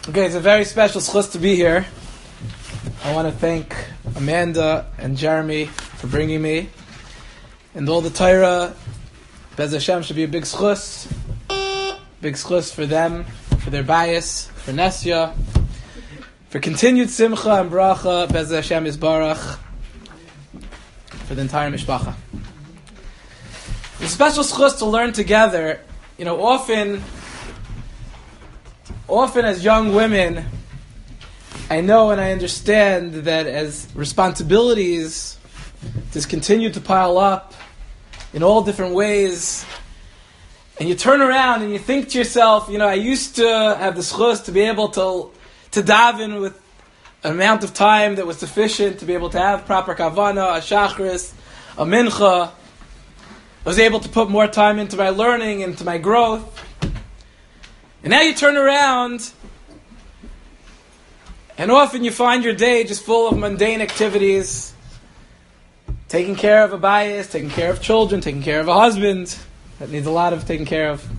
Okay, it's a very special schus to be here. I want to thank Amanda and Jeremy for bringing me. And all the Torah, Bez Hashem, should be a big schus. Big schus for them, for their bias, for Nesya, for continued simcha and bracha, Bez Hashem Yisbarach, for the entire mishpacha. It's a special schus to learn together. You know, often as young women, I know and I understand that as responsibilities just continue to pile up in all different ways, and you turn around and you think to yourself, you know, I used to have the schus to be able to daven with an amount of time that was sufficient to be able to have proper kavana, a shachris, a mincha. I was able to put more time into my learning, into my growth. And now you turn around, and often you find your day just full of mundane activities, taking care of a bias, taking care of children, taking care of a husband that needs a lot of taking care of.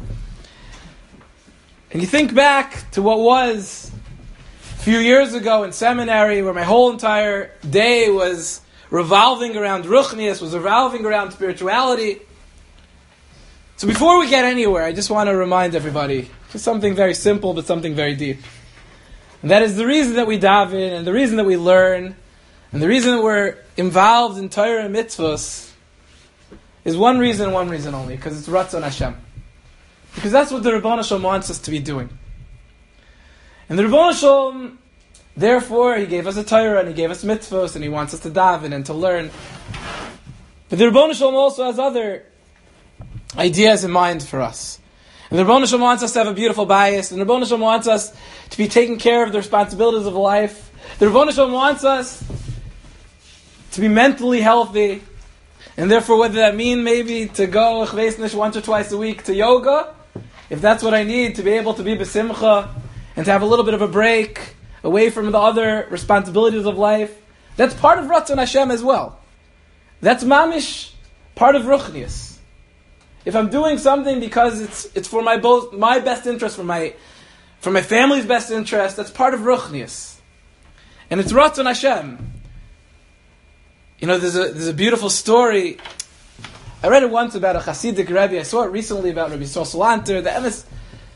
And you think back to what was a few years ago in seminary, where my whole entire day was revolving around ruchnius, was revolving around spirituality. So before we get anywhere, I just want to remind everybody, just something very simple, but something very deep. And that is the reason that we daven, and the reason that we learn, and the reason that we're involved in Torah and mitzvahs is one reason only, because it's Ratzon Hashem. Because that's what the Rebbeinu Shalom wants us to be doing. And the Rebbeinu Shalom, therefore, He gave us a Torah, and He gave us mitzvahs, and He wants us to daven and to learn. But the Rebbeinu Shalom also has other ideas in mind for us. And the Rebbeinu Shalom wants us to have a beautiful bias, and the Rebbeinu Shalom wants us to be taking care of the responsibilities of life. The Rebbeinu Shalom wants us to be mentally healthy, and therefore whether that means maybe to go once or twice a week to yoga, if that's what I need to be able to be besimcha, and to have a little bit of a break away from the other responsibilities of life, that's part of Ratzon Hashem as well. That's mamish part of ruchnius. If I'm doing something because it's for my best interest, for my family's best interest, that's part of ruchnius, and it's Ratzon Hashem. You know, there's a beautiful story. I read it once about a Hasidic Rebbe. I saw it recently about Rabbi Yisrael Salanter, the emes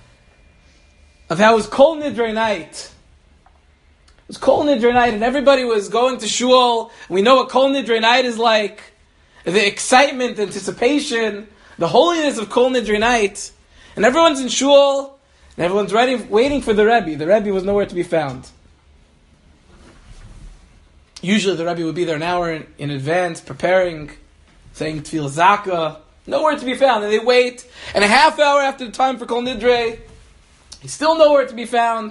of how it was Kol Nidrei night. It was Kol Nidrei night, and everybody was going to shul. We know what Kol Nidrei night is like. The excitement, the anticipation, the holiness of Kol Nidrei night. And everyone's in shul, and everyone's waiting for the Rebbe. The Rebbe was nowhere to be found. Usually the Rebbe would be there an hour in advance, preparing, saying Tefillah Zaka. Nowhere to be found. And they wait, and a half hour after the time for Kol Nidrei, he's still nowhere to be found.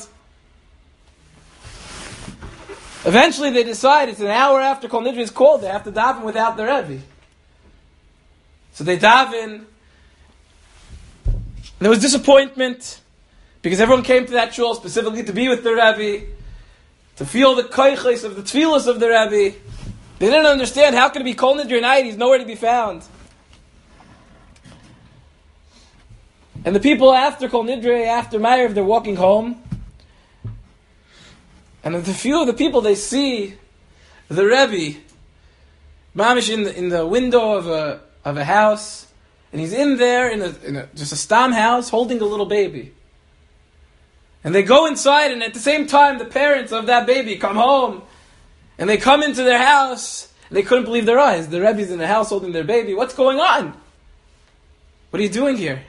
Eventually they decide it's an hour after Kol Nidrei is called, they have to daven without the Rebbe. So they daven. There was disappointment, because everyone came to that shul specifically to be with the Rebbe, to feel the koiches of the tefillos of the Rebbe. They didn't understand, how can it be Kol Nidrei night? He's nowhere to be found. And the people after Kol Nidrei, after Ma'ariv, they're walking home. And the few of the people, they see the Rebbe, mamish in the window of a house, and he's in there in just a stam house holding a little baby. And they go inside, and at the same time, the parents of that baby come home, and they come into their house, and they couldn't believe their eyes. The Rebbe's in the house holding their baby. What's going on? What are you doing here?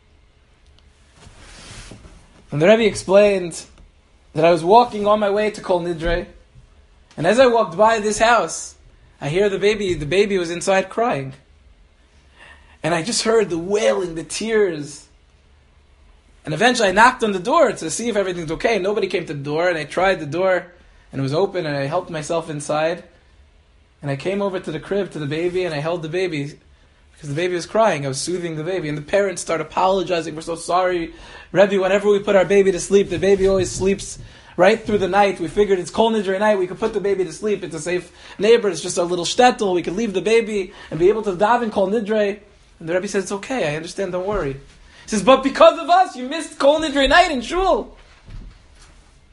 And the Rebbe explained that I was walking on my way to Kol Nidrei, and as I walked by this house, I hear the baby was inside crying. And I just heard the wailing, the tears. And eventually I knocked on the door to see if everything's okay. Nobody came to the door, and I tried the door, and it was open, and I helped myself inside. And I came over to the crib, to the baby, and I held the baby, because the baby was crying. I was soothing the baby, and the parents started apologizing. We're so sorry, Rebbe, whenever we put our baby to sleep, the baby always sleeps right through the night. We figured it's Kol Nidrei night, we could put the baby to sleep. It's a safe neighbor, it's just a little shtetl. We could leave the baby and be able to daven Kol Nidrei. And the Rebbe says, it's okay, I understand, don't worry. He says, but because of us, you missed Kol Nidrei night in shul.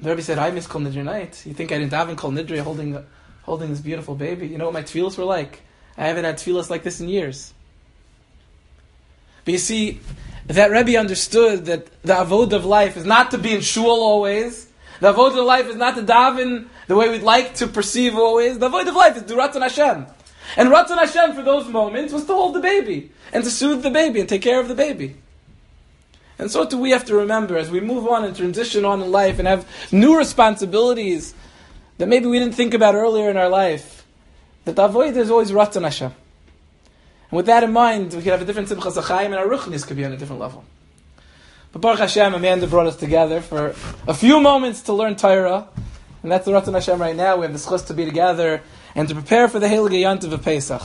The Rebbe said, I miss Kol Nidre night. You think I didn't daven Kol Nidre holding this beautiful baby? You know what my tefillos were like? I haven't had tefillos like this in years. But you see, that Rebbe understood that the avodah of life is not to be in shul always. The avodah of life is not to daven the way we'd like to perceive always. The avodah of life is to Ratzon Hashem. And Ratzon Hashem for those moments was to hold the baby and to soothe the baby and take care of the baby. And so too we have to remember as we move on and transition on in life and have new responsibilities that maybe we didn't think about earlier in our life, that the avodah is always Ratzon Hashem. And with that in mind, we could have a different Simchas HaChaim and our Ruchnis could be on a different level. But Baruch Hashem, Amanda brought us together for a few moments to learn Torah. And that's the Ratzon Hashem right now. We have the schus to be together and to prepare for the Heilige Yontiv of Pesach.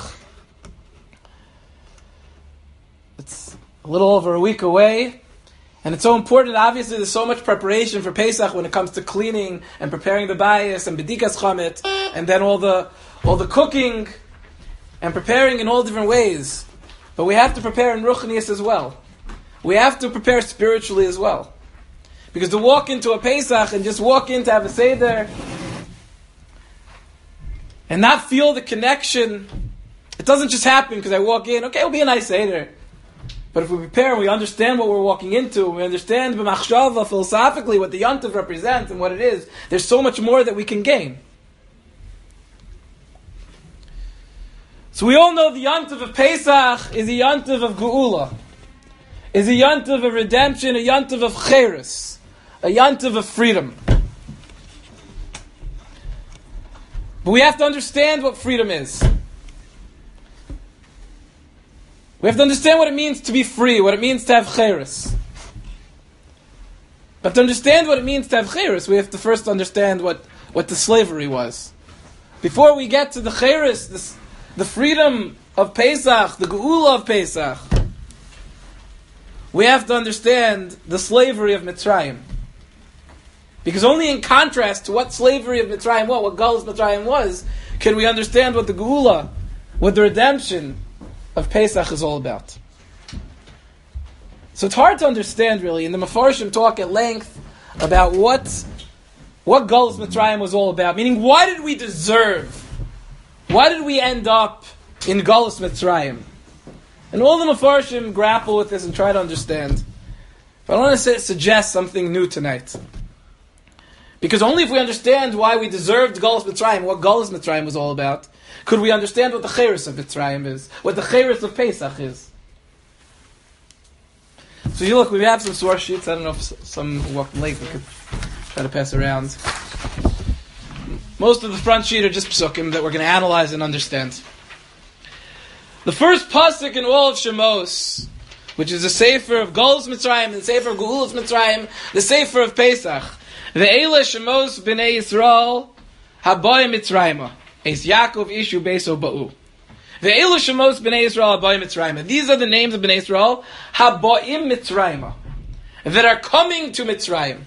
It's a little over a week away. And it's so important. Obviously, there's so much preparation for Pesach when it comes to cleaning and preparing the bayis and bedikas chametz, and then all the cooking and preparing in all different ways. But we have to prepare in Ruchnius as well. We have to prepare spiritually as well. Because to walk into a Pesach and just walk in to have a Seder and not feel the connection, it doesn't just happen because I walk in, okay, it'll be a nice Seder. But if we prepare and we understand what we're walking into, we understand b'machshava, philosophically, what the Yontiv represents and what it is, there's so much more that we can gain. So we all know the Yontiv of Pesach is a Yontiv of Geula, is a Yontiv of redemption, a Yontiv of Cheres, a Yontiv of freedom. But we have to understand what freedom is. We have to understand what it means to be free, what it means to have Cheres. But to understand what it means to have Cheres, we have to first understand what the slavery was. Before we get to the Cheres, the freedom of Pesach, the Geula of Pesach, we have to understand the slavery of Mitzrayim. Because only in contrast to what slavery of Mitzrayim was, what Galus Mitzrayim was, can we understand what the Geula, what the redemption of Pesach is all about. So it's hard to understand really, and the Mefarshim talk at length about what Galus Mitzrayim was all about. Meaning, why did we end up in Galus Mitzrayim? And all the Mefarshim grapple with this and try to understand. But I want to suggest something new tonight. Because only if we understand why we deserved Galus Mitzrayim, what Galus Mitzrayim was all about, could we understand what the Cheres of Mitzrayim is, what the Cheres of Pesach is. So you look, we have some source sheets. I don't know if some who walked late, we could try to pass around. Most of the front sheet are just psukim that we're going to analyze and understand. The first pasuk in all of Shemos, which is the Sefer of Galus Mitzrayim, the Sefer of Geulas Mitzrayim, the Sefer of Pesach. Ve'ele Shemos b'nei Yisrael habayim Mitzrayim. Eis Yaakov Ishu Beiso Ba'u. Ve'ele Shemos b'nei Yisrael habayim Mitzrayim. These are the names of b'nei Yisrael habayim Mitzrayim, that are coming to Mitzrayim.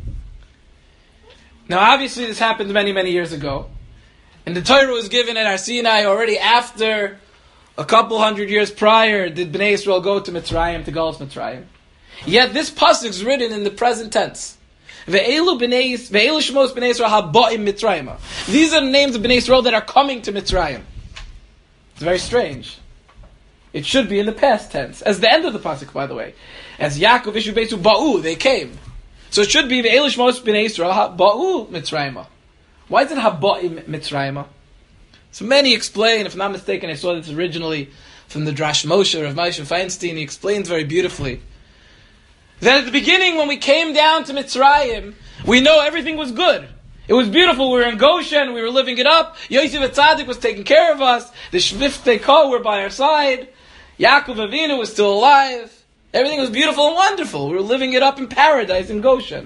Now obviously this happened many, many years ago. And the Torah was given at Har Sinai already after a couple hundred years prior did Bnei Yisrael go to Mitzrayim, to Galus Mitzrayim. Yet this pasuk is written in the present tense. Ve'elu Shemos Bnei Yisrael habayim Mitzrayim. These are the names of Bnei Yisrael that are coming to Mitzrayim. It's very strange. It should be in the past tense, as the end of the pasuk, by the way. As Yaakov Ishu Beisu Ba'u, they came. So it should be Ve'elu Shemos Bnei Yisrael haBa'u Mitzrayim. Why is it habayim Mitzrayim? So many explain, if I'm not mistaken, I saw this originally from the Drash Moshe of Moshe Feinstein. He explains very beautifully that at the beginning, when we came down to Mitzrayim, we know everything was good. It was beautiful. We were in Goshen. We were living it up. Yosef Atzadik was taking care of us. The Shviftei Kol were by our side. Yaakov Avinu was still alive. Everything was beautiful and wonderful. We were living it up in paradise in Goshen.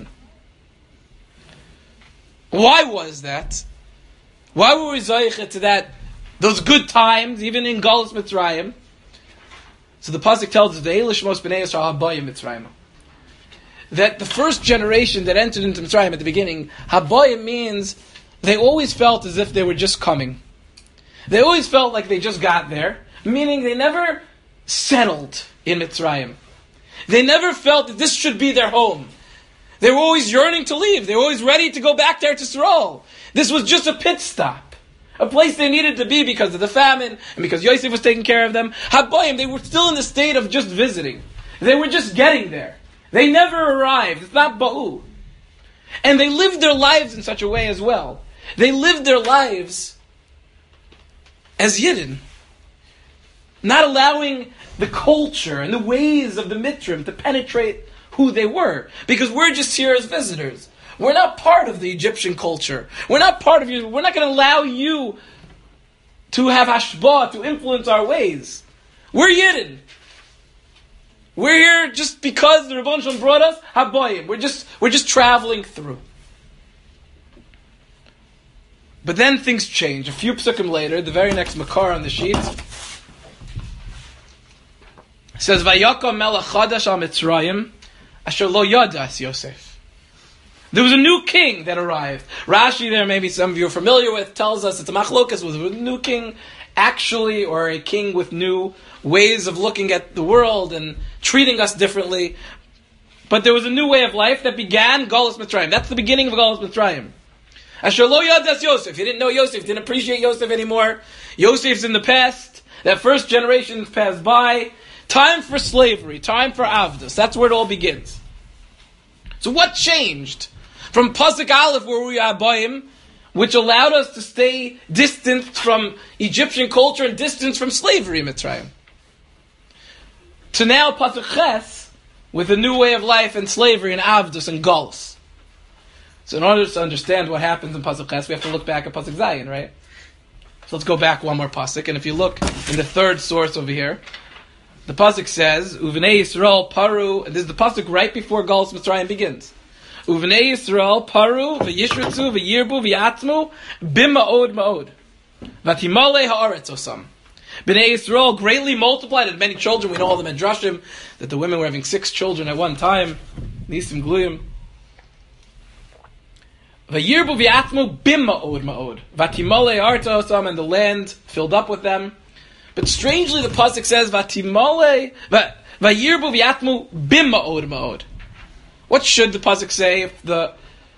Why was that? Why were we zoichet to those good times, even in Galus Mitzrayim? So the pasuk tells us, "Ve'elu Shemos Bnei Yisrael habayim Mitzrayim," that the first generation that entered into Mitzrayim at the beginning, habayim means they always felt as if they were just coming. They always felt like they just got there, meaning they never settled in Mitzrayim. They never felt that this should be their home. They were always yearning to leave. They were always ready to go back to Eretz Yisrael. This was just a pit stop. A place they needed to be because of the famine and because Yosef was taking care of them. Habayim, they were still in the state of just visiting. They were just getting there. They never arrived. It's not Ba'u. And they lived their lives in such a way as well. They lived their lives as Yidden, not allowing the culture and the ways of the Mitrim to penetrate who they were, because we're just here as visitors. We're not part of the Egyptian culture. We're not part of you. We're not going to allow you to have hashbah, to influence our ways. We're Yidden. We're here just because the Rebbeinu Shalom brought us. Habayim. We're just traveling through. But then things change. A few psukim later, the very next makar on the sheet says, "Vayakam melech chadash al Mitzrayim, asher lo yadas Yosef." There was a new king that arrived. Rashi, there maybe some of you are familiar with, tells us it's a machlokas, was a new king actually, or a king with new ways of looking at the world and treating us differently. But there was a new way of life that began Galus Mitzrayim. That's the beginning of Galus Mitzrayim. Asher lo yadas Yosef. You didn't know Yosef, didn't appreciate Yosef anymore. Yosef's in the past. That first generation's passed by. Time for slavery, time for avdus. That's where it all begins. So what changed from Pasuk Aleph, where we are Bayim, which allowed us to stay distant from Egyptian culture and distant from slavery in Mitzrayim, to now Pasuk Ches, with a new way of life and slavery and avdus and galus. So in order to understand what happens in Pasuk Ches, we have to look back at Pasuk Zayin, right? So let's go back one more Pasuk, and if you look in the third source over here, the Pasuk says, Uvenei Yisrael paru, and this is the Pasuk right before Galus Mitzrayim begins. Uvenei Yisrael paru, v'yishritzu, v'yirbu, v'yatmu, b'ma'od ma'od. V'timale ha'aretz osam. B'nei Yisrael greatly multiplied, had many children. We know all the Medrashim, that the women were having 6 children at one time. Nisim gluyim. V'yirbu, v'yatmu, b'ma'od ma'od. V'timale ha'aretz osam, and the land filled up with them. But strangely, the pasuk says, "Vatimale vayirbu v'yatmu b'ma'od ma'od." What should the pasuk say if the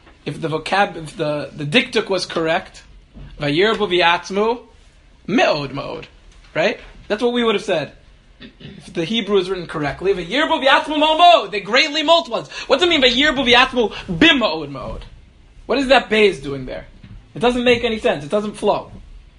diktuk was correct? Vayirbu v'yatmu me'od ma'od, right? That's what we would have said if the Hebrew is written correctly. Vayirbu v'yatmu ma'od. They greatly multiplied. What does it mean? Vayirbu v'yatmu b'ma'od ma'od. What is that base doing there? It doesn't make any sense. It doesn't flow.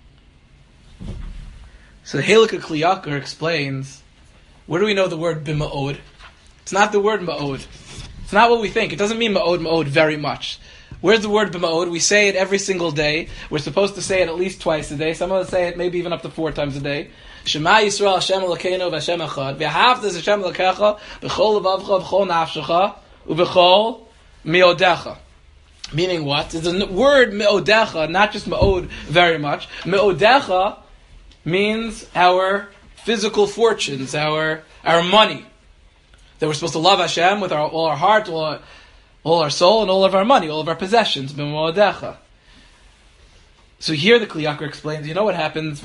So the Halakha Kliyakar explains, where do we know the word b'ma'od? It's not the word ma'od. It's not what we think. It doesn't mean ma'od very much. Where's the word b'ma'od? We say it every single day. We're supposed to say it at least twice a day. Some of us say it maybe even up to 4 times a day. Shema Yisrael Hashem Elokeinu v'Hashem Echad. V'ahavta Hashem Elokecha b'chol levavcha v'chol nafshecha u'b'chol me'odecha. Meaning what? It's a word me'odecha, not just ma'od very much. Me'odecha means our physical fortunes, our money. That we're supposed to love Hashem with all our heart, all our soul, and all of our money, all of our possessions. So here the Kliyakar explains, you know what happens?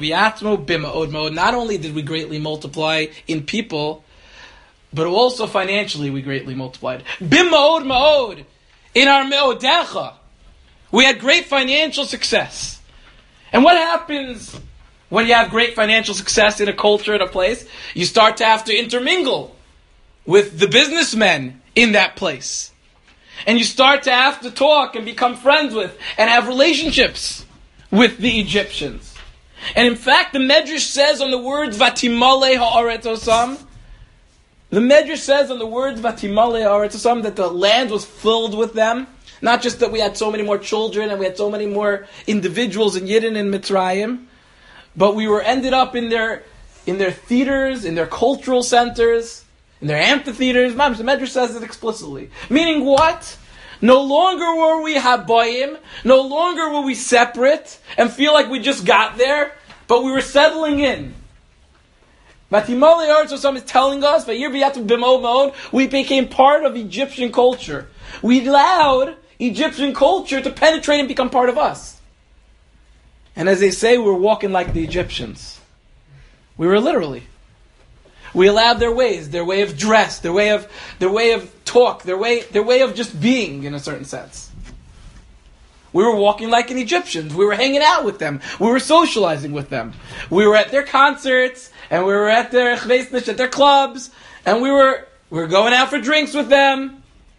Not only did we greatly multiply in people, but also financially we greatly multiplied. B'ma'od ma'od. In our me'odecha, we had great financial success. And what happens when you have great financial success in a culture, in a place? You start to have to intermingle with the businessmen in that place. And you start to have to talk and become friends with and have relationships with the Egyptians. And in fact, the Medrash says on the words Vatimale ha'aretz osam, the Medrash says on the words Vatimale ha'aretz osam that the land was filled with them. Not just that we had so many more children and we had so many more individuals in Yidden and Mitzrayim, but we were ended up in their theaters, in their cultural centers, in their amphitheaters. The Medrash says it explicitly. Meaning what? No longer were we habayim, no longer were we separate and feel like we just got there, but we were settling in. Vatimale ha'aretz osam is telling us, we became part of Egyptian culture. We allowed Egyptian culture to penetrate and become part of us. And as they say, we were walking like the Egyptians. We were literally. We allowed their ways, their way of dress, their way of talk, their way of just being, in a certain sense. We were walking like an Egyptians. We were hanging out with them. We were socializing with them. We were at their concerts, and we were at their chveisnish, at their clubs, and we were going out for drinks with them.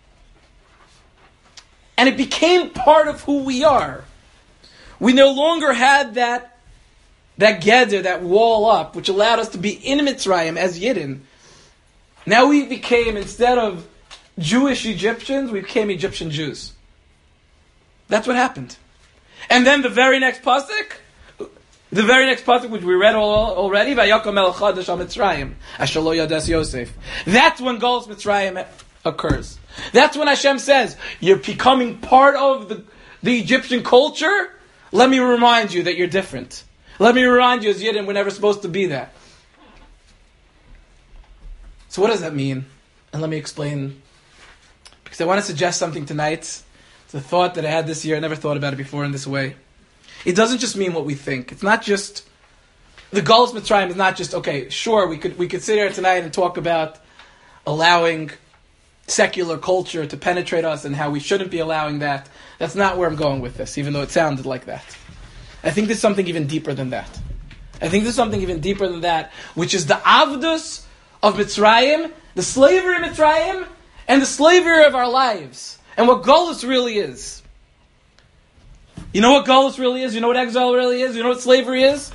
And it became part of who we are. We no longer had that geder, that wall up, which allowed us to be in Mitzrayim as Yidden. Now we became, instead of Jewish Egyptians, we became Egyptian Jews. That's what happened. And then the very next pasuk, which we read already, Vayakam el Chadash al Mitzrayim, Asher lo yadas Yosef. That's when Golus Mitzrayim occurs. That's when Hashem says, you're becoming part of the Egyptian culture. Let me remind you that you're different. Let me remind you as Yidden, we're never supposed to be that. So what does that mean? And let me explain. Because I want to suggest something tonight. It's a thought that I had this year. I never thought about it before in this way. It doesn't just mean what we think. It's not just... The Golus Mitzrayim is not just, okay, sure, we could sit here tonight and talk about allowing secular culture to penetrate us and how we shouldn't be allowing that. That's not where I'm going with this, even though it sounded like that. I think there's something even deeper than that. Which is the Avdus of Mitzrayim, the slavery of Mitzrayim, and the slavery of our lives. And what Golus really is. You know what Golus really is? You know what exile really is? You know what slavery is?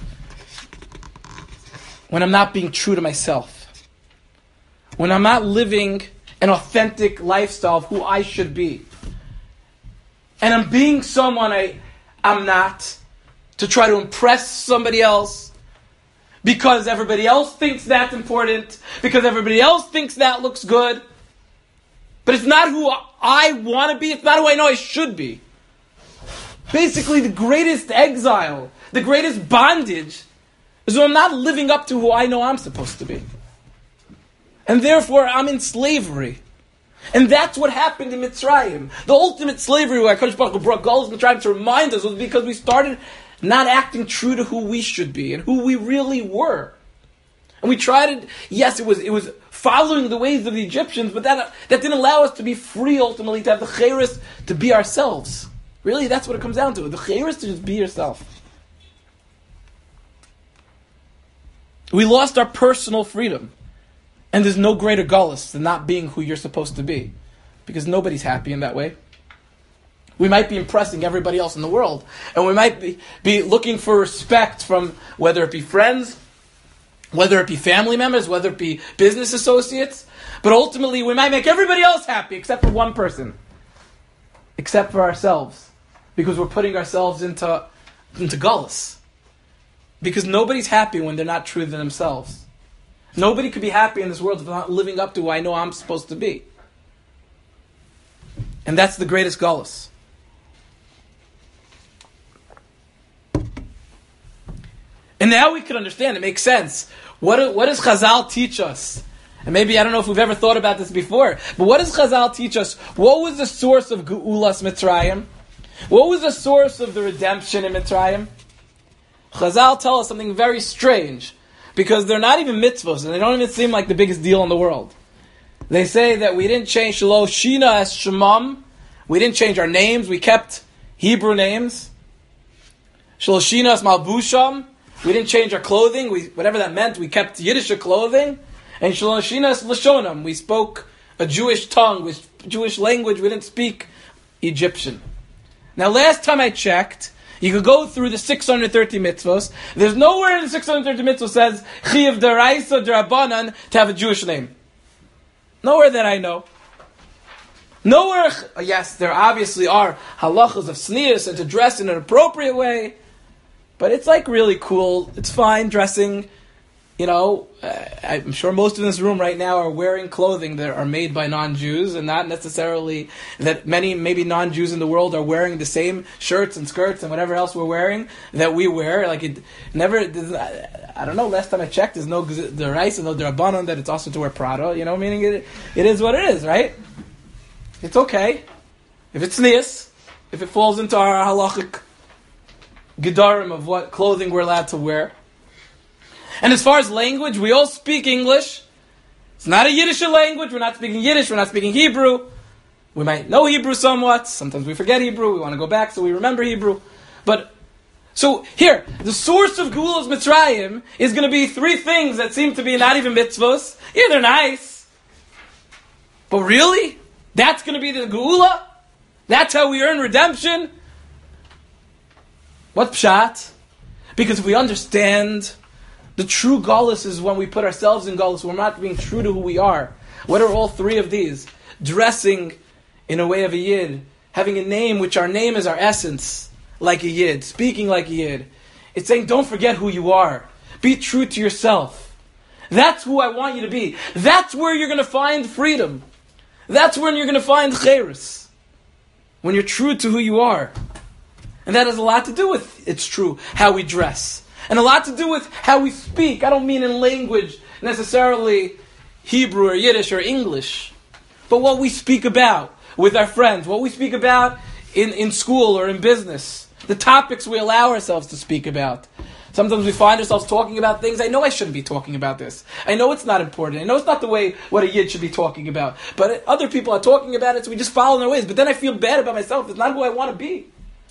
When I'm not being true to myself. When I'm not living an authentic lifestyle of who I should be. And I'm being someone I'm not, to try to impress somebody else, because everybody else thinks that's important, because everybody else thinks that looks good. But it's not who I want to be, it's not who I know I should be. Basically, the greatest exile, the greatest bondage, is when I'm not living up to who I know I'm supposed to be. And therefore, I'm in slavery. And that's what happened in Mitzrayim. The ultimate slavery where HaKadosh Baruch Hu brought Golus Mitzrayim to remind us was because we started not acting true to who we should be and who we really were. And we tried it, yes, it was following the ways of the Egyptians, but that didn't allow us to be free ultimately, to have the chayris to be ourselves. Really, that's what it comes down to. The chayris to just be yourself. We lost our personal freedom. And there's no greater gullus than not being who you're supposed to be. Because nobody's happy in that way. We might be impressing everybody else in the world. And we might be looking for respect from whether it be friends, whether it be family members, whether it be business associates. But ultimately we might make everybody else happy except for one person. Except for ourselves. Because we're putting ourselves into gullus. Because nobody's happy when they're not true to themselves. Nobody could be happy in this world if they're not living up to who I know I'm supposed to be. And that's the greatest gullus. And now we can understand, it makes sense. What does Chazal teach us? And maybe, I don't know if we've ever thought about this before, but what does Chazal teach us? What was the source of Geulas Mitzrayim? What was the source of the redemption in Mitzrayim? Chazal tell us something very strange. Because they're not even mitzvahs, and they don't even seem like the biggest deal in the world. They say that we didn't change Shelo Shina as Shemam. We didn't change our names. We kept Hebrew names. Shelo Shina as Malbusham. We didn't change our clothing. Whatever that meant, we kept Yiddish clothing. And Shelo Shina as Lashonam. We spoke a Jewish tongue, with Jewish language. We didn't speak Egyptian. Now, last time I checked, you could go through the 630 mitzvos. There's nowhere in the 630 mitzvos says Chiyav Deraisa Derabanan to have a Jewish name. Nowhere that I know. Nowhere. Yes, there obviously are halachas of sneas and to dress in an appropriate way, but it's like really cool. It's fine dressing. You know, I'm sure most in this room right now are wearing clothing that are made by non-Jews, and not necessarily that many, maybe non-Jews in the world are wearing the same shirts and skirts and whatever else we're wearing that we wear. Like it never, I don't know, last time I checked, there's no deraisa, no derabanan that it's also to wear Prada, you know, meaning it is what it is, right? It's okay. If it's nias, if it falls into our halachic gedarim of what clothing we're allowed to wear. And as far as language, we all speak English. It's not a Yiddish language. We're not speaking Yiddish. We're not speaking Hebrew. We might know Hebrew somewhat. Sometimes we forget Hebrew. We want to go back so we remember Hebrew. But, so here, the source of Geula's Mitzrayim is going to be three things that seem to be not even mitzvos. Yeah, they're nice. But really? That's going to be the Geula? That's how we earn redemption? What's pshat? Because if we understand the true galus is when we put ourselves in galus, we're not being true to who we are. What are all three of these? Dressing in a way of a yid, having a name which our name is our essence, like a yid, speaking like a yid. It's saying don't forget who you are. Be true to yourself. That's who I want you to be. That's where you're going to find freedom. That's when you're going to find chayrus. When you're true to who you are. And that has a lot to do with, it's true, how we dress. And a lot to do with how we speak. I don't mean in language necessarily Hebrew or Yiddish or English. But what we speak about with our friends. What we speak about in school or in business. The topics we allow ourselves to speak about. Sometimes we find ourselves talking about things, I know I shouldn't be talking about this. I know it's not important. I know it's not the way what a Yid should be talking about. But other people are talking about it, so we just follow their ways. But then I feel bad about myself. It's not who I want to be.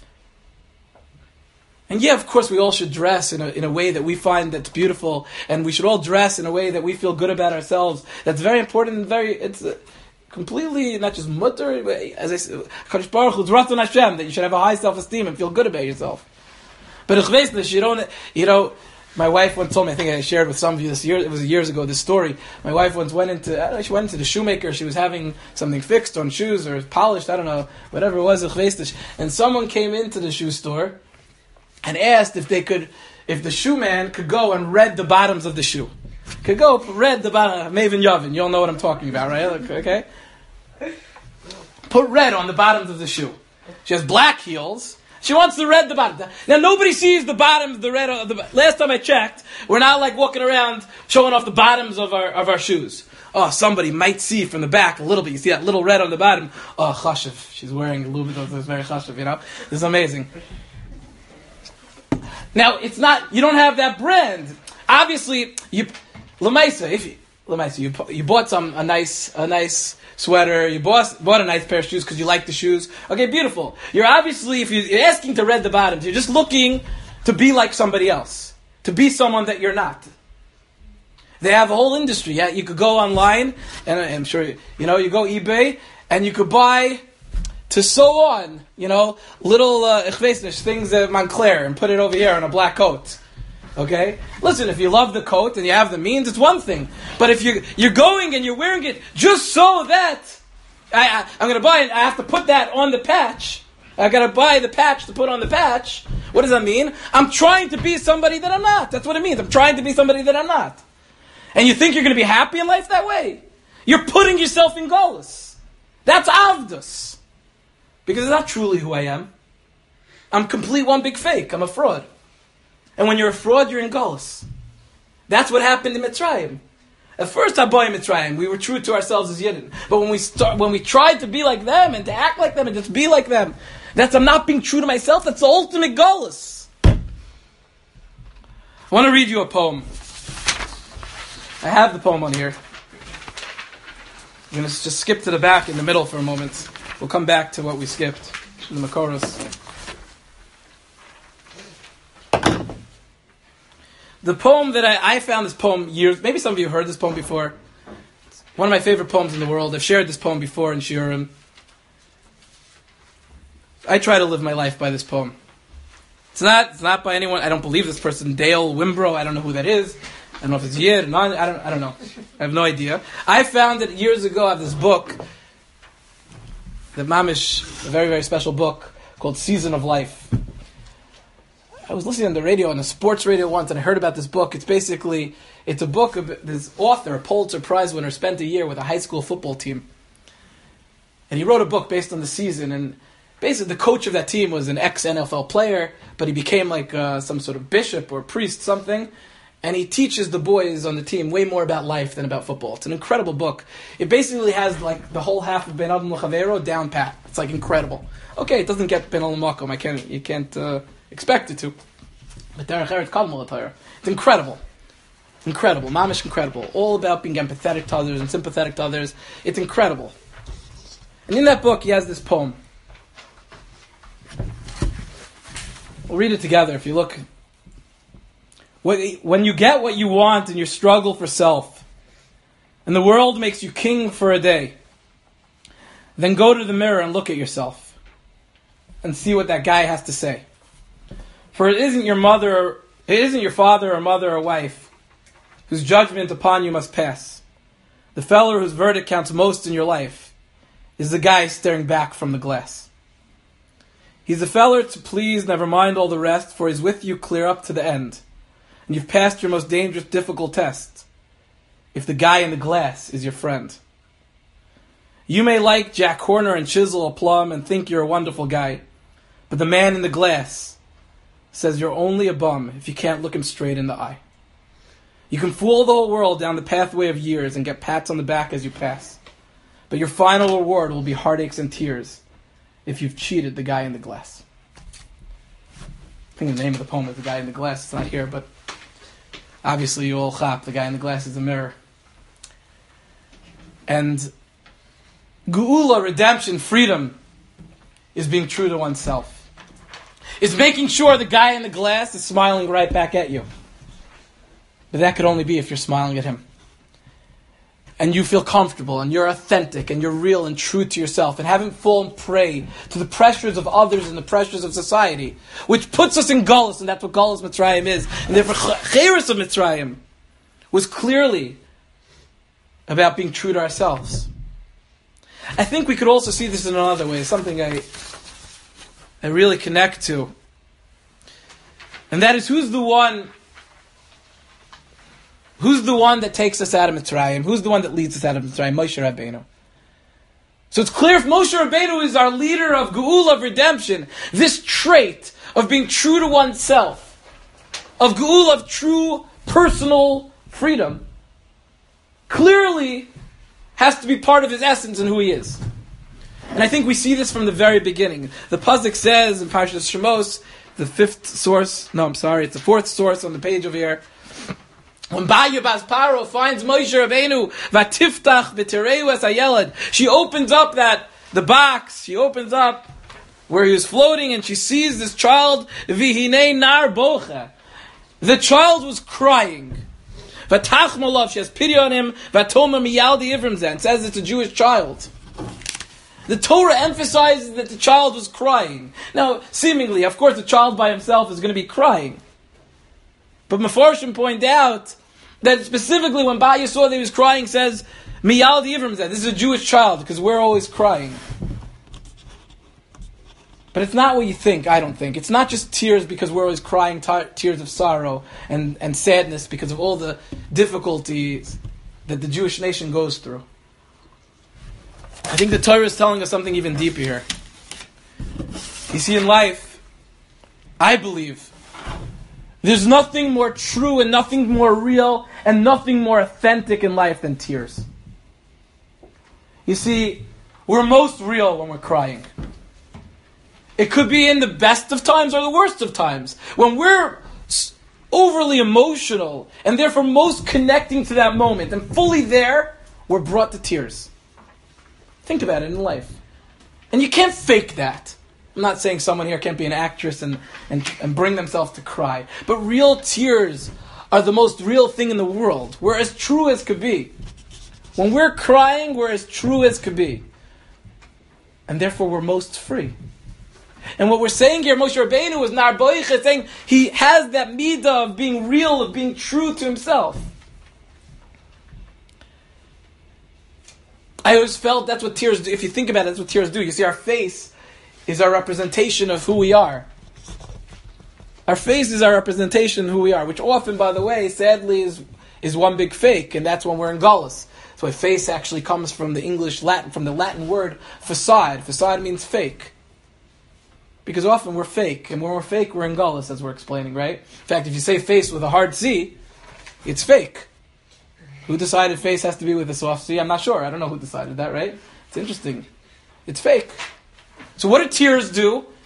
And yeah, of course, we all should dress in a way that we find that's beautiful, and we should all dress in a way that we feel good about ourselves. That's very important and it's completely not just mutter, but as I said, Kadosh Baruch Hu, Ratzon Hashem, that you should have a high self-esteem and feel good about yourself. But you know, my wife once told me, I think I shared with some of you this year, it was years ago, this story. My wife once went into the shoemaker, she was having something fixed on shoes or polished, I don't know, whatever it was, and someone came into the shoe store and asked if the shoe man could go and read the bottoms of the shoe. Could go read the bottom, Maven Yavin, you all know what I'm talking about, right? Okay? Put red on the bottoms of the shoe. She has black heels. She wants to read the bottom. Now nobody sees the bottom of the red. Last time I checked, we're not like walking around showing off the bottoms of our shoes. Oh, somebody might see from the back a little bit. You see that little red on the bottom. Oh, chashiv. She's wearing a little bit of this, very chashiv, you know? This is amazing. Now, it's not, you don't have that brand. Obviously, you bought a nice sweater, you bought a nice pair of shoes because you like the shoes. Okay, beautiful. You're obviously, if you're asking to read the bottoms, you're just looking to be like somebody else. To be someone that you're not. They have a whole industry. Yeah, you could go online, and I'm sure, you go eBay, and you could buy to sew on, little things of Montclair and put it over here on a black coat. Okay? Listen, if you love the coat and you have the means, it's one thing. But if you're going and you're wearing it just so that I'm going to buy it, I have to put that on the patch. I got to buy the patch to put on the patch. What does that mean? I'm trying to be somebody that I'm not. That's what it means. I'm trying to be somebody that I'm not. And you think you're going to be happy in life that way? You're putting yourself in golus. That's avdus. Because it's not truly who I am. I'm complete one big fake. I'm a fraud. And when you're a fraud, you're in golus. That's what happened in Mitzrayim. At first, Aboy Mitzrayim, we were true to ourselves as Yidden. But when we tried to be like them and to act like them and just be like them, I'm not being true to myself. That's the ultimate golus. I want to read you a poem. I have the poem on here. I'm going to just skip to the back in the middle for a moment. We'll come back to what we skipped in the Makoros. The poem that I found this poem years, maybe some of you heard this poem before. It's one of my favorite poems in the world. I've shared this poem before in Shiurim. I try to live my life by this poem. It's not by anyone. I don't believe this person, Dale Wimbrow. I don't know who that is. I don't know if it's Yid, non. I don't know. I have no idea. I found it years ago. I have this book, the Mamish, a very, very special book called Season of Life. I was listening on the radio, on the sports radio once, and I heard about this book. It's a book of this author, a Pulitzer Prize winner, spent a year with a high school football team. And he wrote a book based on the season, and basically the coach of that team was an ex-NFL player, but he became like some sort of bishop or priest, something. And he teaches the boys on the team way more about life than about football. It's an incredible book. It basically has like the whole half of Ben Adam L'Chavero down pat. It's like incredible. Okay, it doesn't get Ben Al-Makom. You can't expect it to. But Derech Eretz Kadmol Atayr. It's incredible. Incredible, mamish incredible. All about being empathetic to others and sympathetic to others. It's incredible. And in that book, he has this poem. We'll read it together if you look. When you get what you want in your struggle for self, and the world makes you king for a day, then go to the mirror and look at yourself and see what that guy has to say. For it isn't your father or mother or wife whose judgment upon you must pass. The feller whose verdict counts most in your life is the guy staring back from the glass. He's the feller to please, never mind all the rest, for he's with you clear up to the end. And you've passed your most dangerous, difficult test, if the guy in the glass is your friend. You may like Jack Horner and chisel a plum and think you're a wonderful guy, but the man in the glass says you're only a bum if you can't look him straight in the eye. You can fool the whole world down the pathway of years and get pats on the back as you pass, but your final reward will be heartaches and tears if you've cheated the guy in the glass. I think the name of the poem is The Guy in the Glass. It's not here, but obviously you all chap. The guy in the glass is a mirror. And Geula, redemption, freedom, is being true to oneself. It's making sure the guy in the glass is smiling right back at you. But that could only be if you're smiling at him. And you feel comfortable, and you're authentic, and you're real and true to yourself, and haven't fallen prey to the pressures of others and the pressures of society, which puts us in Galus, and that's what Galus Mitzrayim is. And therefore, Cheres of Mitzrayim was clearly about being true to ourselves. I think we could also see this in another way, something I really connect to. And that is, who's the one that takes us out of Mitzrayim? Who's the one that leads us out of Mitzrayim? Moshe Rabbeinu. So it's clear if Moshe Rabbeinu is our leader of Geula, of redemption, this trait of being true to oneself, of Geula, of true personal freedom, clearly has to be part of his essence and who he is. And I think we see this from the very beginning. The Pasuk says in Parshas Shemos, the fourth source on the page over here, when Baya Bas Paro finds Moshe Rabbeinu, Vatiftach v'tereu es hayelad, she opens up the box, she opens up where he was floating, and she sees this child, V'hinei nar bocha. The child was crying. Vatachmolav, she has pity on him, Vatoma miyaldi ivrim, and says it's a Jewish child. The Torah emphasizes that the child was crying. Now, seemingly, of course, the child by himself is going to be crying. But Mefarshim point out that specifically when Baya saw that he was crying, says, Miyal Yivrim, this is a Jewish child, because we're always crying. But it's not what you think, I don't think. It's not just tears because we're always crying tears of sorrow and sadness because of all the difficulties that the Jewish nation goes through. I think the Torah is telling us something even deeper here. You see, in life, I believe, there's nothing more true and nothing more real and nothing more authentic in life than tears. You see, we're most real when we're crying. It could be in the best of times or the worst of times. When we're overly emotional and therefore most connecting to that moment and fully there, we're brought to tears. Think about it in life. And you can't fake that. I'm not saying someone here can't be an actress and bring themselves to cry. But real tears are the most real thing in the world. We're as true as could be. When we're crying, we're as true as could be. And therefore we're most free. And what we're saying here, Moshe Rabbeinu is Nar Boicha, saying he has that midah of being real, of being true to himself. I always felt that's what tears do. If you think about it, that's what tears do. You see, our face is our representation of who we are. Our face is our representation of who we are, which often, by the way, sadly, is one big fake, and that's when we're in Galus. So a face actually comes from the Latin word facade. Facade means fake. Because often we're fake, and when we're fake, we're in Galus, as we're explaining, right? In fact, if you say face with a hard C, it's fake. Who decided face has to be with a soft C? I'm not sure. I don't know who decided that, right? It's interesting. It's fake. So what do tears do?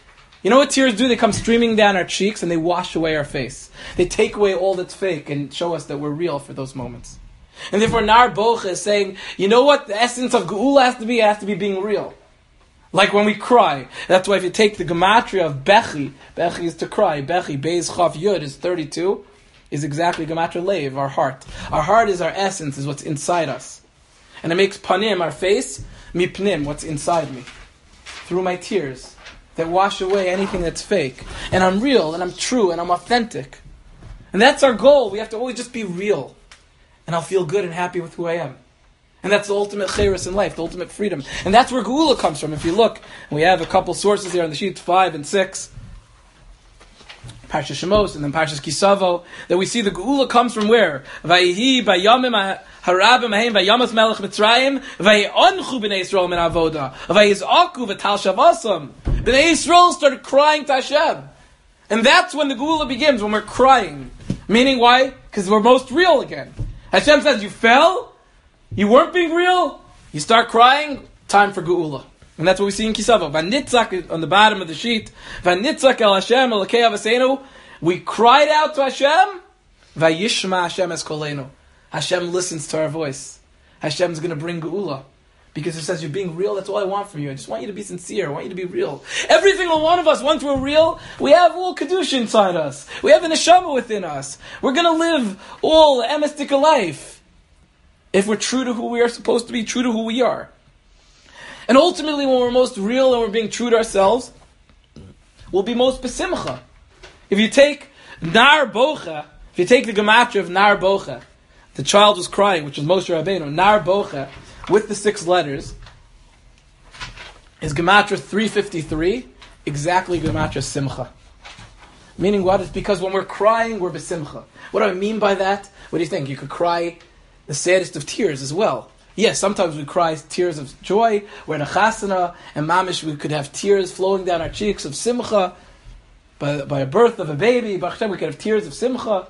You know what tears do? They come streaming down our cheeks and they wash away our face. They take away all that's fake and show us that we're real for those moments. And therefore, Nar Bocha is saying, you know what the essence of Geula has to be? It has to be being real. Like when we cry. That's why if you take the gematria of Bechi, Bechi is to cry. Bechi, Beis Chav Yud is 32, is exactly gematria Leiv, our heart. Our heart is our essence, is what's inside us. And it makes Panim, our face, Mipnim, what's inside me. Through my tears that wash away anything that's fake. And I'm real, and I'm true, and I'm authentic. And that's our goal. We have to always just be real. And I'll feel good and happy with who I am. And that's the ultimate chayris in life, the ultimate freedom. And that's where Geula comes from. If you look, we have a couple sources here on the sheet, 5 and 6. Parshas Shemos and then Parshas Kisavo, that we see the Geula comes from where? Vayihi bayamim harabim ahem vayamas melech Mitzrayim vayonchu b'nei Yisrael min avoda vayizaku v'tal shavasam. B'nei Yisrael started crying to Hashem. And that's when the Geula begins, when we're crying. Meaning why? Because we're most real again. Hashem says, you fell? You weren't being real? You start crying? Time for Geula. And that's what we see in Kisava. Vanitzak, on the bottom of the sheet. Vanitzak el Hashem elokei avasenu. We cried out to Hashem. Vayishma Hashem es kolenu. Hashem listens to our voice. Hashem's going to bring Geula. Because it says, you're being real, that's all I want from you. I just want you to be sincere. I want you to be real. Every single one of us, once we're real, we have all Kedusha inside us. We have an Neshama within us. We're going to live all the emistika life. If we're true to who we are supposed to be, true to who we are. And ultimately, when we're most real and we're being true to ourselves, we'll be most besimcha. If you take Nar Bocha, if you take the gematria of Nar Bocha, the child was crying, which is Moshe Rabbeinu, Nar Bocha, with the 6 letters, is gematria 353, exactly gematria simcha. Meaning what? It's because when we're crying, we're besimcha. What do I mean by that? What do you think? You could cry the saddest of tears as well. Yes, sometimes we cry tears of joy. We're in a chasana, and mamish, we could have tears flowing down our cheeks of simcha, by a birth of a baby. By Hashem, we could have tears of simcha.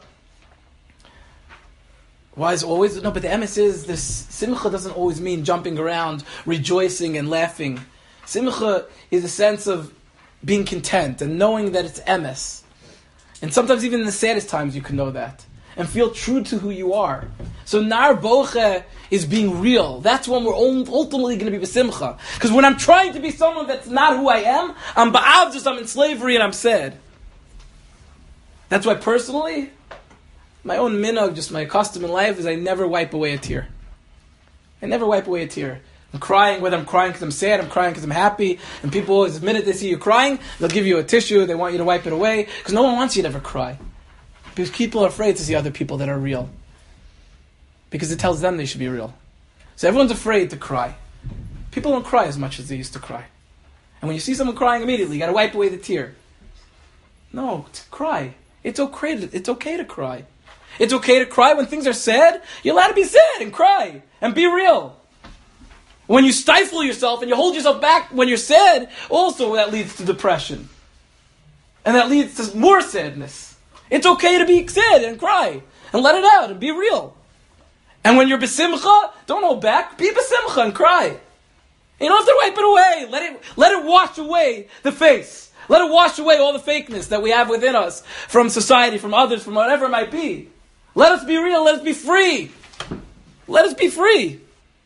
Why is it always? No, but the emes is, this simcha doesn't always mean jumping around, rejoicing and laughing. Simcha is a sense of being content and knowing that it's emes. And sometimes even in the saddest times you can know that. And feel true to who you are. So Nar Bocha is being real. That's when we're ultimately going to be besimcha. Because when I'm trying to be someone that's not who I am, I'm ba'avdus, I'm in slavery, and I'm sad. That's why personally, my own minhag, just my custom in life, is I never wipe away a tear. I never wipe away a tear. I'm crying, whether I'm crying because I'm sad, I'm crying because I'm happy, and people always, the minute they see you crying, they'll give you a tissue, they want you to wipe it away, because no one wants you to ever cry. Because people are afraid to see other people that are real. Because it tells them they should be real. So everyone's afraid to cry. People don't cry as much as they used to cry. And when you see someone crying immediately, you got to wipe away the tear. No, to cry. It's okay to cry. It's okay to cry when things are sad. You're allowed to be sad and cry and be real. When you stifle yourself and you hold yourself back when you're sad, also that leads to depression. And that leads to more sadness. It's okay to be sad and cry and let it out and be real. And when you're besimcha, don't hold back. Be besimcha and cry. You don't have to wipe it away. Let it wash away the face. Let it wash away all the fakeness that we have within us from society, from others, from whatever it might be. Let us be real. Let us be free. Let us be free.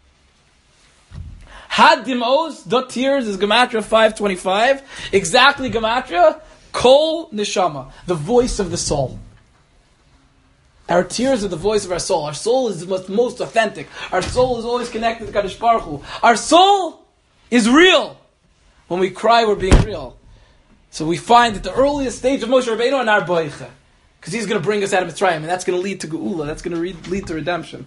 Had dimos, dot tears is gematria 525. Exactly gematria. Kol neshama, the voice of the soul. Our tears are the voice of our soul. Our soul is the most authentic. Our soul is always connected to Kadosh Baruch Hu. Our soul is real. When we cry, we're being real. So we find at the earliest stage of Moshe Rabbeinu and our boicha, because he's going to bring us out of Mitzrayim, and that's going to lead to Geula. That's going to lead to redemption.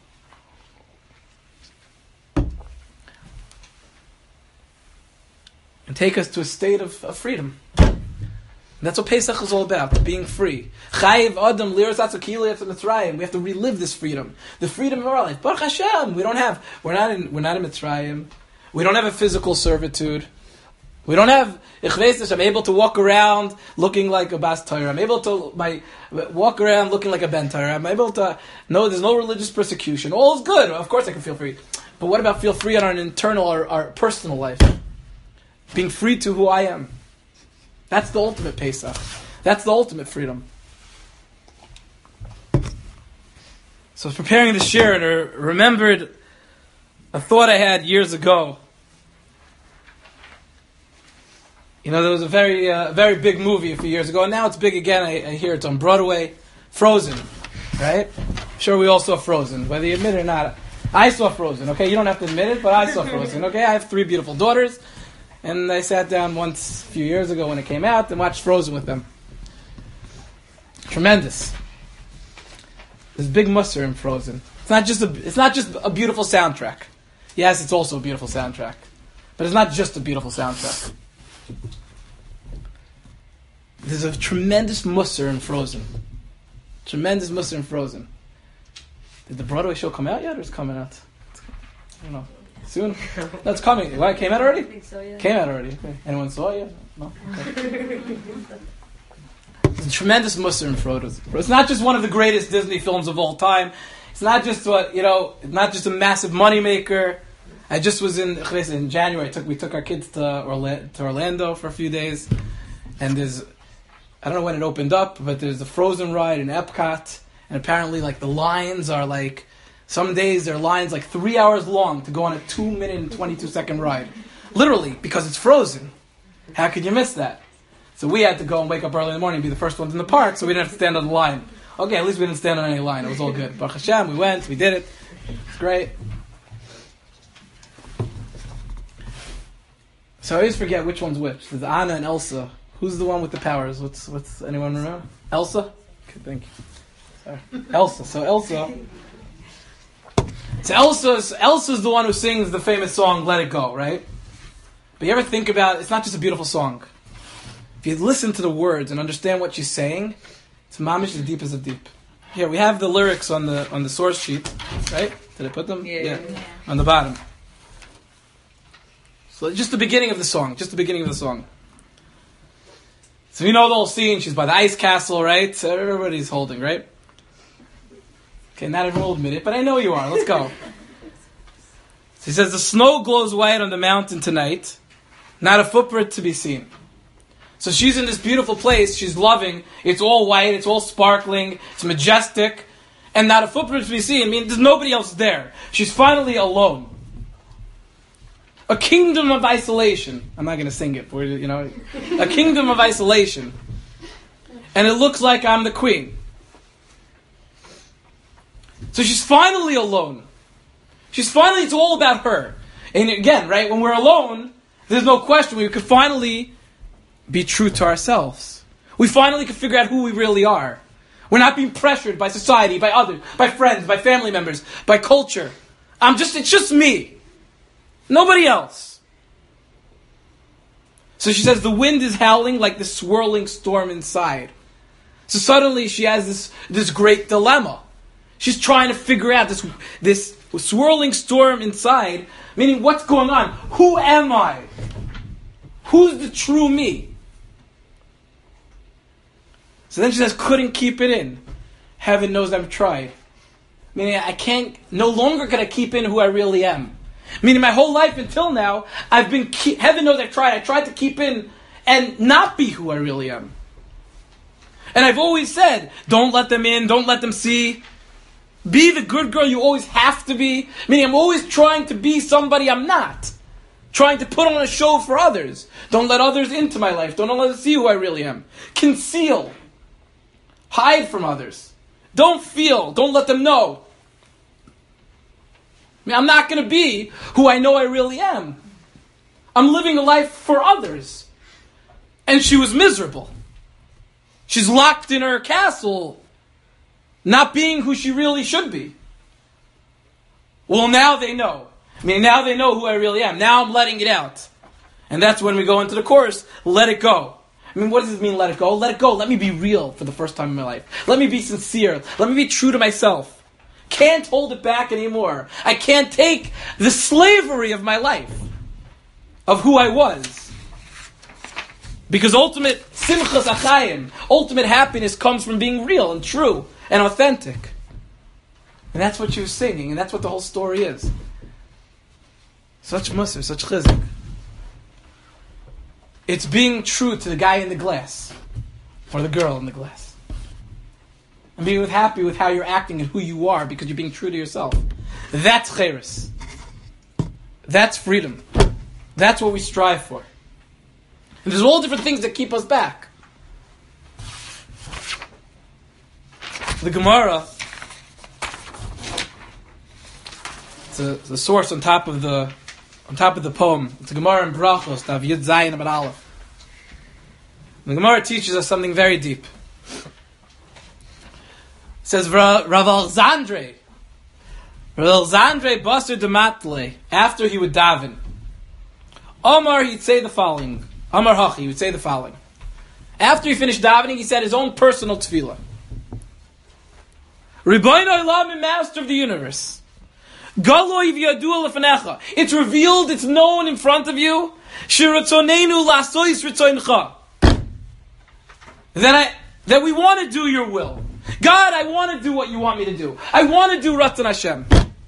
And take us to a state of freedom. And that's what Pesach is all about, being free. Chayiv Adam liras atzokili at Mitzrayim. We have to relive this freedom, the freedom of our life. Baruch Hashem, we're not in Mitzrayim. We don't have a physical servitude. We don't have ichvesis. I'm able to walk around looking like a Bas Torah. I'm able to walk around looking like a Ben Torah. I'm able to know there's no religious persecution. All is good. Of course I can feel free. But what about feel free on our internal, our personal life? Being free to who I am. That's the ultimate Pesach. That's the ultimate freedom. So I was preparing the shir and I remembered a thought I had years ago. There was a very big movie a few years ago, and now it's big again. I hear it's on Broadway. Frozen, right? I'm sure we all saw Frozen, whether you admit it or not. I saw Frozen, okay? You don't have to admit it, but I saw Frozen, okay? I have 3 beautiful daughters, and I sat down once a few years ago when it came out and watched Frozen with them. Tremendous. There's big mussar in Frozen. It's not just a beautiful soundtrack. Yes, it's also a beautiful soundtrack, but it's not just a beautiful soundtrack. There's a tremendous mussar in Frozen. Tremendous mussar in Frozen. Did the Broadway show come out yet, or is it coming out? I don't know. Soon? No, it's coming. Why, it came out already? I think so, yeah. Came out already. Okay. Anyone saw it yet? No? Okay. There's a tremendous mussar in Frozen. It's not just one of the greatest Disney films of all time. It's not just not just a massive moneymaker. I just was in January. We took our kids to Orlando for a few days, and I don't know when it opened up, but there's a Frozen ride in Epcot, and apparently the lines are some days their lines 3 hours long to go on a 2-minute and 22-second ride, literally because it's Frozen. How could you miss that? So we had to go and wake up early in the morning and be the first ones in the park, so we didn't have to stand on the line. Okay, at least we didn't stand on any line. It was all good. Baruch Hashem, we went, we did it. It's great. So I always forget which one's which. There's Anna and Elsa. Who's the one with the powers? What's anyone remember? Elsa? Okay, thank you. Sorry. Elsa. So Elsa's the one who sings the famous song "Let It Go," right? But you ever think about it's not just a beautiful song. If you listen to the words and understand what she's saying, it's mamish the deepest of deep. Here we have the lyrics on the source sheet, right? Did I put them? Yeah. On the bottom. So just the beginning of the song. So you know the whole scene. She's by the ice castle, right? So everybody's holding, right? Okay, not everyone will admit it, but I know you are. Let's go. So he says, the snow glows white on the mountain tonight, not a footprint to be seen. So she's in this beautiful place. She's loving. It's all white. It's all sparkling. It's majestic. And not a footprint to be seen. I mean, there's nobody else there. She's finally alone. A kingdom of isolation. I'm not going to sing it for you, A kingdom of isolation. And it looks like I'm the queen. So she's finally alone. It's all about her. And again, right, when we're alone, there's no question we could finally be true to ourselves. We finally can figure out who we really are. We're not being pressured by society, by others, by friends, by family members, by culture. It's just me. Nobody else. So she says the wind is howling like the swirling storm inside. So suddenly she has this great dilemma. She's trying to figure out this swirling storm inside, meaning what's going on? Who am I? Who's the true me? So then she says, couldn't keep it in. Heaven knows I've tried. Meaning no longer can I keep in who I really am. Meaning my whole life until now, heaven knows I've tried. I tried to keep in and not be who I really am. And I've always said, don't let them in, don't let them see. Be the good girl you always have to be. Meaning I'm always trying to be somebody I'm not. Trying to put on a show for others. Don't let others into my life. Don't let them see who I really am. Conceal. Hide from others. Don't feel. Don't let them know. I'm not going to be who I know I really am. I'm living a life for others. And she was miserable. She's locked in her castle, not being who she really should be. Well, now they know. Now they know who I really am. Now I'm letting it out. And that's when we go into the chorus, let it go. What does it mean, let it go? Let it go. Let me be real for the first time in my life. Let me be sincere. Let me be true to myself. Can't hold it back anymore. I can't take the slavery of my life, of who I was. Because ultimate simchas achayim, ultimate happiness comes from being real and true and authentic. And that's what she was singing, and that's what the whole story is. Such musar, such chizuk. It's being true to the guy in the glass, or the girl in the glass. And being happy with how you're acting and who you are because you're being true to yourself. That's cheres. That's freedom. That's what we strive for. And there's all different things that keep us back. The Gemara, it's a source on top of the poem. It's a Gemara in Brachos, Tav Yud Zayin Amud Aleph. The Gemara teaches us something very deep. It says Rav Alexandre Basar Dematle, after he would daven, Omar, he'd say the following. Amar Hachi, he would say the following. After he finished davening, he said his own personal tefillah. Ribono Olam, Master of the universe. Galoi v'yadua lefanecha. It's revealed, it's known in front of you. Shiratzonenu lasois ritzoncha. That we want to do your will. God, I want to do what you want me to do. I want to do Ratzon Hashem.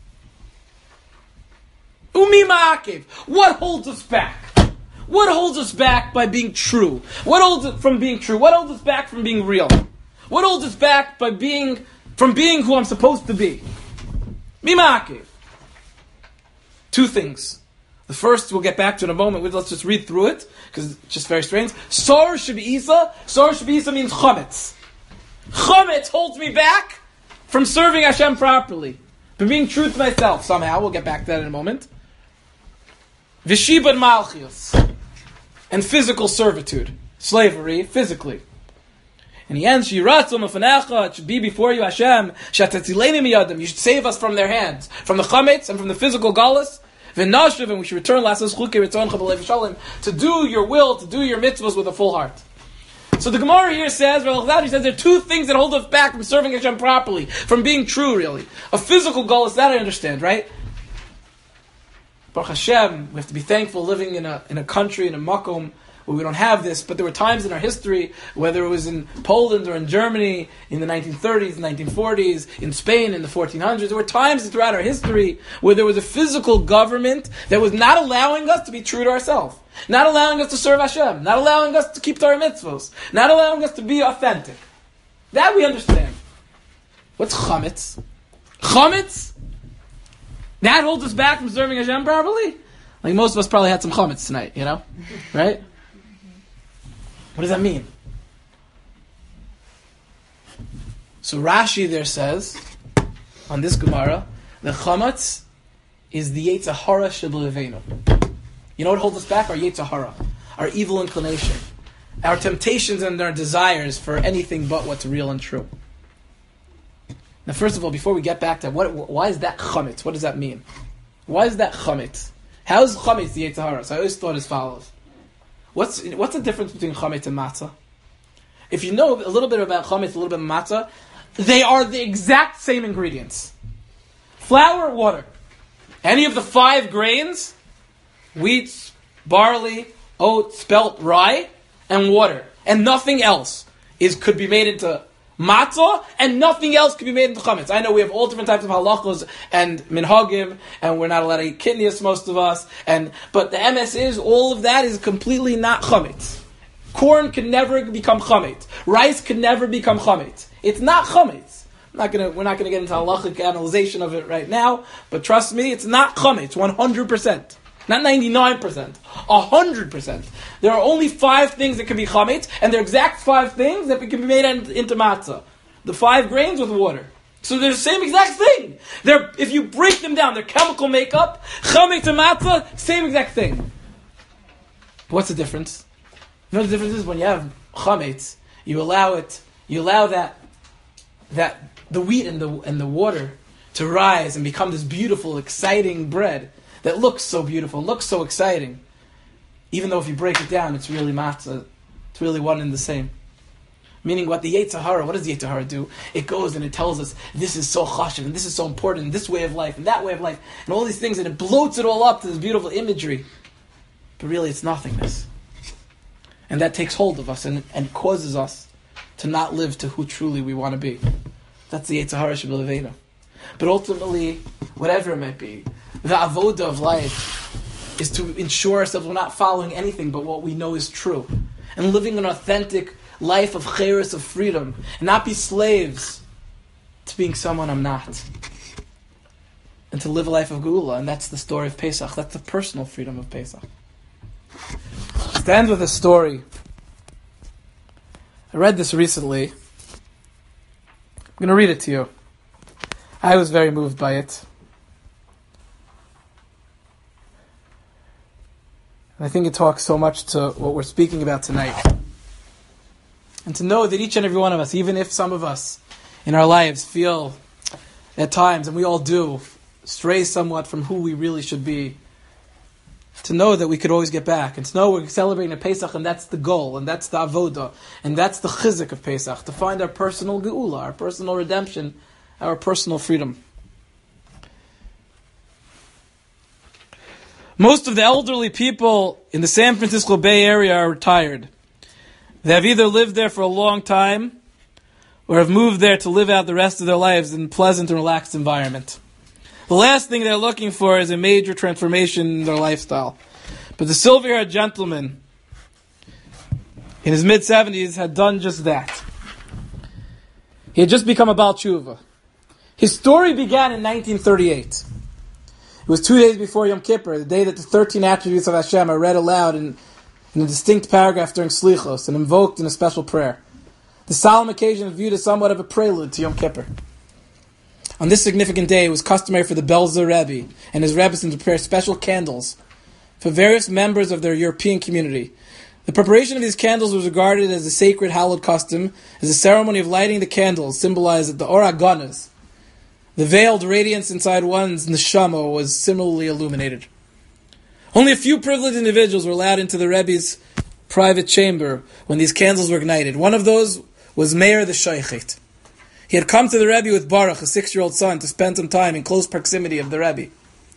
Umi ma'akev. What holds us back? What holds us back by being true? What holds us from being true? What holds us back from being real? What holds us back from being who I'm supposed to be? Mi ma'akev. Two things. The first we'll get back to in a moment. Let's just read through it because it's just very strange. Sor Shabisa. Sor Shabisa means chametz. Chametz holds me back from serving Hashem properly, from being true to myself somehow. We'll get back to that in a moment. V'shibad malchius, and physical servitude, slavery, physically. And he ends, Yiratzum afanecha, it should be before you, Hashem, shatatzileni miyadim, you should save us from their hands, from the chametz and from the physical galus. V'nashiv, and we should return lasas chukei ritzoncha b'lev shalom, to do your will, to do your mitzvahs with a full heart. So the Gemara here says, he says there are two things that hold us back from serving Hashem properly, from being true, really. A physical galus, that I understand, right? Baruch Hashem, we have to be thankful living in a country, in a makom, where we don't have this, but there were times in our history, whether it was in Poland or in Germany, in the 1930s, 1940s, in Spain in the 1400s, there were times throughout our history where there was a physical government that was not allowing us to be true to ourselves, not allowing us to serve Hashem, not allowing us to keep Torah mitzvos, not allowing us to be authentic. That we understand. What's chametz? Chametz? That holds us back from serving Hashem properly? Like most of us probably had some chametz tonight, right? What does that mean? So Rashi there says, on this Gemara, the chametz is the Yetzer Hara sheb'leveinu. You know what holds us back? Our Yetzer Hara, our evil inclination, our temptations and our desires for anything but what's real and true. Now, first of all, before we get back to why is that chametz? What does that mean? Why is that chametz? How is chametz the Yetzer Hara? So I always thought as follows. What's the difference between chametz and matzah? If you know a little bit about chametz, a little bit of matzah, they are the exact same ingredients. Flour, water. Any of the 5 grains, wheat, barley, oat, spelt, rye, and water. And nothing else could be made into matzah, and nothing else could be made into chametz. I know we have all different types of halachos and minhagim, and we're not allowed to eat kidneys, most of us. But the MS is, all of that is completely not chametz. Corn can never become chametz. Rice can never become chametz. It's not chametz. We're not gonna get into halachic analyzation of it right now, but trust me, it's not chametz, 100%. Not 99%, 100%. There are only 5 things that can be chametz, and they're exact 5 things that can be made into matzah. The 5 grains with water. So they're the same exact thing. If you break them down, they're chemical makeup, chametz and matzah, same exact thing. What's the difference? You know what the difference is? When you have chametz, you allow that the wheat and the water to rise and become this beautiful, exciting bread that looks so beautiful, looks so exciting. Even though if you break it down, it's really matzah. It's really one and the same. Meaning what the Yetzer Hara, what does the Yetzer Hara do? It goes and it tells us, this is so chashuv, and this is so important, and this way of life, and that way of life, and all these things, and it bloats it all up to this beautiful imagery. But really it's nothingness. And that takes hold of us and causes us to not live to who truly we want to be. That's the Yetzer Hara sheb'leveinu. But ultimately, whatever it might be, the avoda of life, is to ensure ourselves we're not following anything but what we know is true. And living an authentic life of chayris, of freedom. And not be slaves to being someone I'm not. And to live a life of geula. And that's the story of Pesach. That's the personal freedom of Pesach. To end with a story. I read this recently. I'm going to read it to you. I was very moved by it. And I think it talks so much to what we're speaking about tonight. And to know that each and every one of us, even if some of us in our lives feel at times, and we all do, stray somewhat from who we really should be, to know that we could always get back, and to know we're celebrating a Pesach, and that's the goal, and that's the avodah, and that's the chizuk of Pesach, to find our personal geula, our personal redemption, our personal freedom. Most of the elderly people in the San Francisco Bay Area are retired. They have either lived there for a long time or have moved there to live out the rest of their lives in a pleasant and relaxed environment. The last thing they're looking for is a major transformation in their lifestyle. But the silver-haired gentleman in his mid-70s had done just that. He had just become a Baal Tshuva. His story began in 1938. It was 2 days before Yom Kippur, the day that the 13 attributes of Hashem are read aloud in a distinct paragraph during Slichos and invoked in a special prayer. The solemn occasion is viewed as somewhat of a prelude to Yom Kippur. On this significant day, it was customary for the Belzer Rebbe and his Rebbetzin to prepare special candles for various members of their European community. The preparation of these candles was regarded as a sacred, hallowed custom, as the ceremony of lighting the candles symbolized that the Or HaGanuz, the veiled radiance inside one's neshama, was similarly illuminated. Only a few privileged individuals were allowed into the Rebbe's private chamber when these candles were ignited. One of those was Meir the Shaychit. He had come to the Rebbe with Baruch, a 6-year-old son, to spend some time in close proximity of the Rebbe.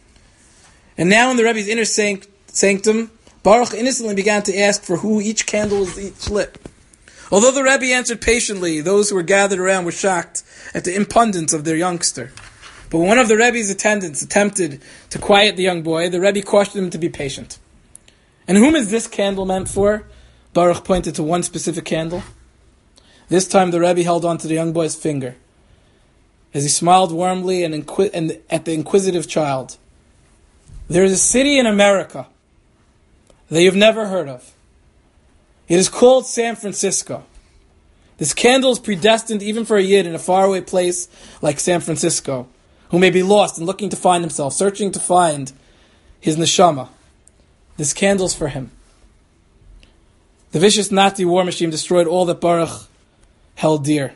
And now in the Rebbe's inner sanctum, Baruch innocently began to ask for who each candle was each lit. Although the Rebbe answered patiently, those who were gathered around were shocked at the impudence of their youngster. But when one of the Rebbe's attendants attempted to quiet the young boy, the Rebbe cautioned him to be patient. And whom is this candle meant for? Baruch pointed to one specific candle. This time the Rebbe held on to the young boy's finger, as he smiled warmly and at the inquisitive child. There is a city in America that you've never heard of. It is called San Francisco. This candle is predestined even for a yid in a faraway place like San Francisco, who may be lost and looking to find himself, searching to find his neshama. This candle's for him. The vicious Nazi war machine destroyed all that Baruch held dear.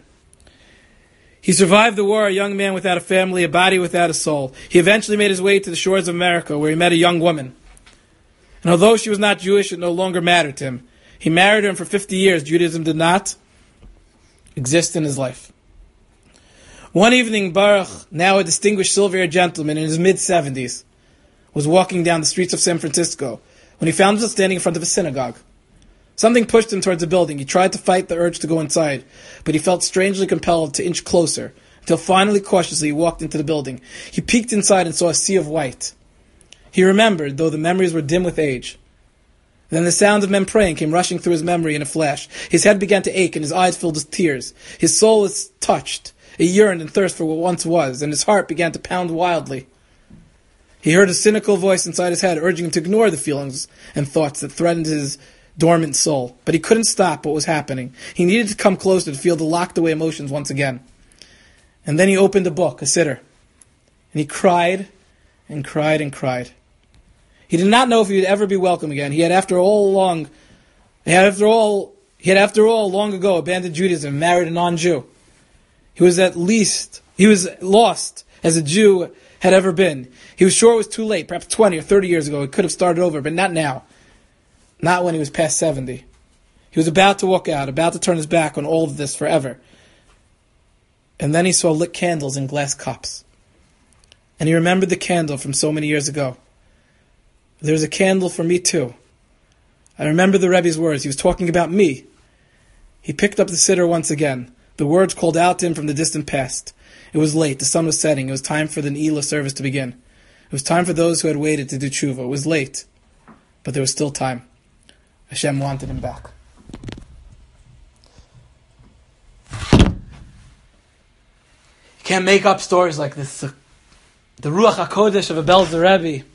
He survived the war, a young man without a family, a body without a soul. He eventually made his way to the shores of America, where he met a young woman. And although she was not Jewish, it no longer mattered to him. He married her, and for 50 years, Judaism did not exist in his life. One evening, Baruch, now a distinguished silver-haired gentleman in his mid-70s, was walking down the streets of San Francisco when he found himself standing in front of a synagogue. Something pushed him towards the building. He tried to fight the urge to go inside, but he felt strangely compelled to inch closer, until finally, cautiously, he walked into the building. He peeked inside and saw a sea of white. He remembered, though the memories were dim with age. Then the sound of men praying came rushing through his memory in a flash. His head began to ache and his eyes filled with tears. His soul was touched. It yearned and thirsted for what once was, and his heart began to pound wildly. He heard a cynical voice inside his head urging him to ignore the feelings and thoughts that threatened his dormant soul. But he couldn't stop what was happening. He needed to come closer to feel the locked away emotions once again. And then he opened a book, a siddur, and he cried and cried and cried. He did not know if he would ever be welcome again. He had after all long ago abandoned Judaism, married a non-Jew. He was lost as a Jew had ever been. He was sure it was too late, perhaps 20 or 30 years ago. He could have started over, but not now. Not when he was past 70. He was about to walk out, about to turn his back on all of this forever. And then he saw lit candles in glass cups. And he remembered the candle from so many years ago. There's a candle for me too. I remember the Rebbe's words. He was talking about me. He picked up the siddur once again. The words called out to him from the distant past. It was late. The sun was setting. It was time for the Ne'ilah service to begin. It was time for those who had waited to do tshuva. It was late. But there was still time. Hashem wanted him back. You can't make up stories like this. The Ruach HaKodesh of a Belzer Rebbe.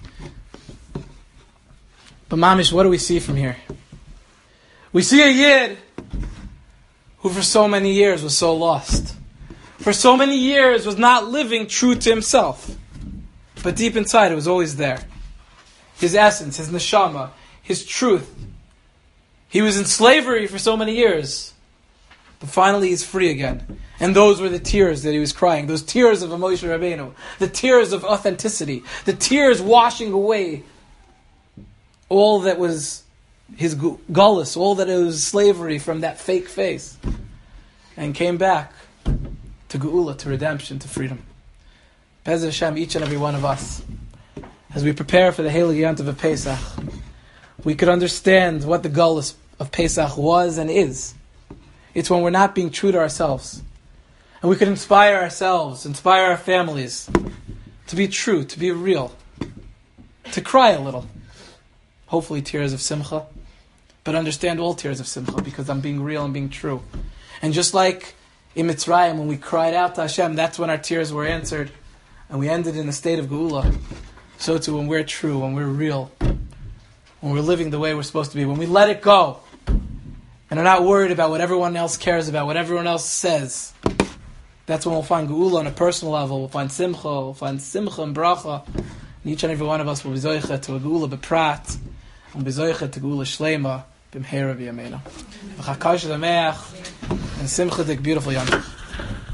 But Mamish, what do we see from here? We see a Yid who for so many years was so lost. For so many years was not living true to himself. But deep inside it was always there. His essence, his neshama, his truth. He was in slavery for so many years. But finally he's free again. And those were the tears that he was crying. Those tears of Moshe Rabbeinu. The tears of authenticity. The tears washing away all that was his gullus, all that was slavery from that fake face. And came back to Geula, to redemption, to freedom. Be'ez Hashem, each and every one of us, as we prepare for the Heilig Yontiv of Pesach, we could understand what the gullus of Pesach was and is. It's when we're not being true to ourselves. And we could inspire ourselves, inspire our families to be true, to be real, to cry a little. Hopefully tears of simcha, but understand all tears of simcha because I'm being real and being true. And just like in Mitzrayim, when we cried out to Hashem, that's when our tears were answered. And we ended in a state of Geula. So too, when we're true, when we're real, when we're living the way we're supposed to be, when we let it go, and are not worried about what everyone else cares about, what everyone else says, that's when we'll find Geula on a personal level. We'll find Simcha, and Bracha. And each and every one of us will be Zoicha to a Geula Beprat, and be Zoicha to Geula Shlema, B'mheira V'yameinu. V'chakash L'meach, and Simcha Dik, beautiful Yom.